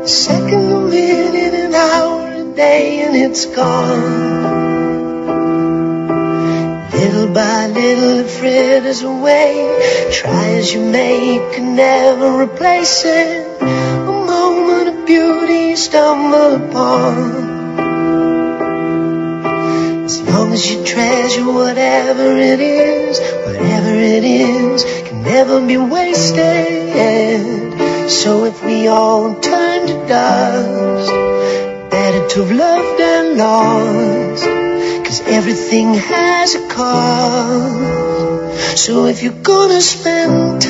second, a minute, an hour, a day, and it's gone. Little by little it fritters away. Try as you may, you can never replace it. A moment of beauty you stumble upon. As long as you treasure whatever it is can never be wasted. So if we all turn to dust, better to have loved and lost, 'cause everything has a cost. So if you're gonna spend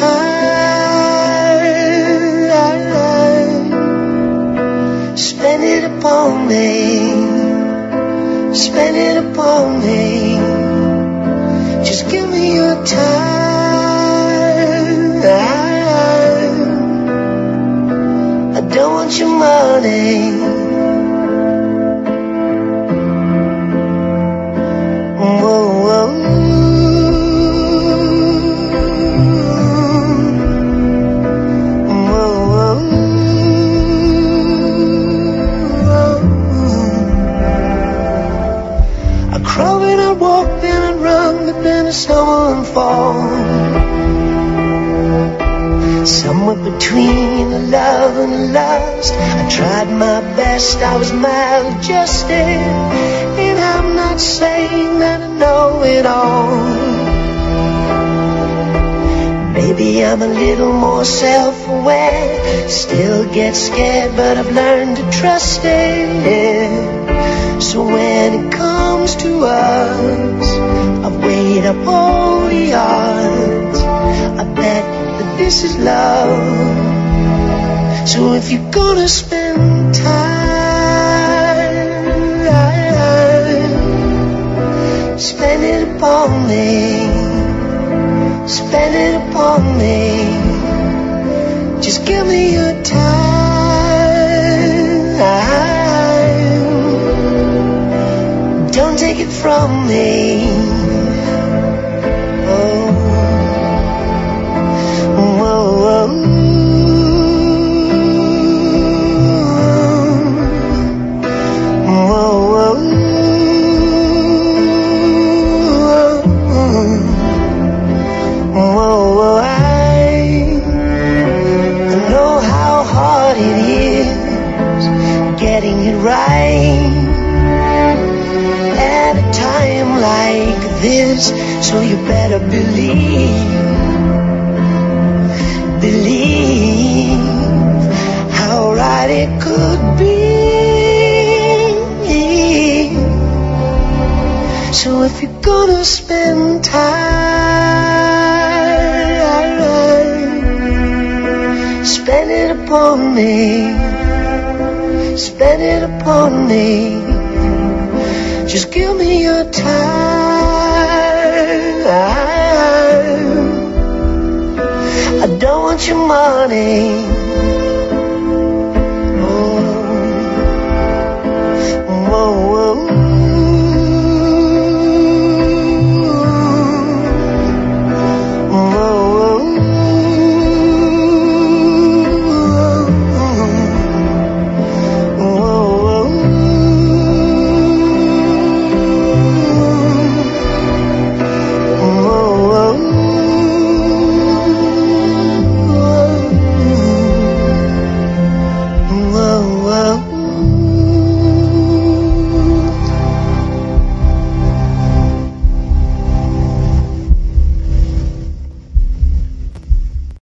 time, spend it upon me. Spend it upon me. Just give me your time. I don't want your money. Whoa, whoa. Someone fall somewhere between a love and a lust. I tried my best, I was maladjusted, and I'm not saying that I know it all. Maybe I'm a little more self-aware, still get scared, but I've learned to trust it. So when it comes to us, I've weighed up all the odds. I bet that this is love. So if you're gonna spend time, spend it upon me. Spend it upon me. Just give me your time. Don't take it from me. So you better believe how right it could be. So if you're gonna spend time, spend it upon me. Spend it upon me. Just give me your time. I don't want your money.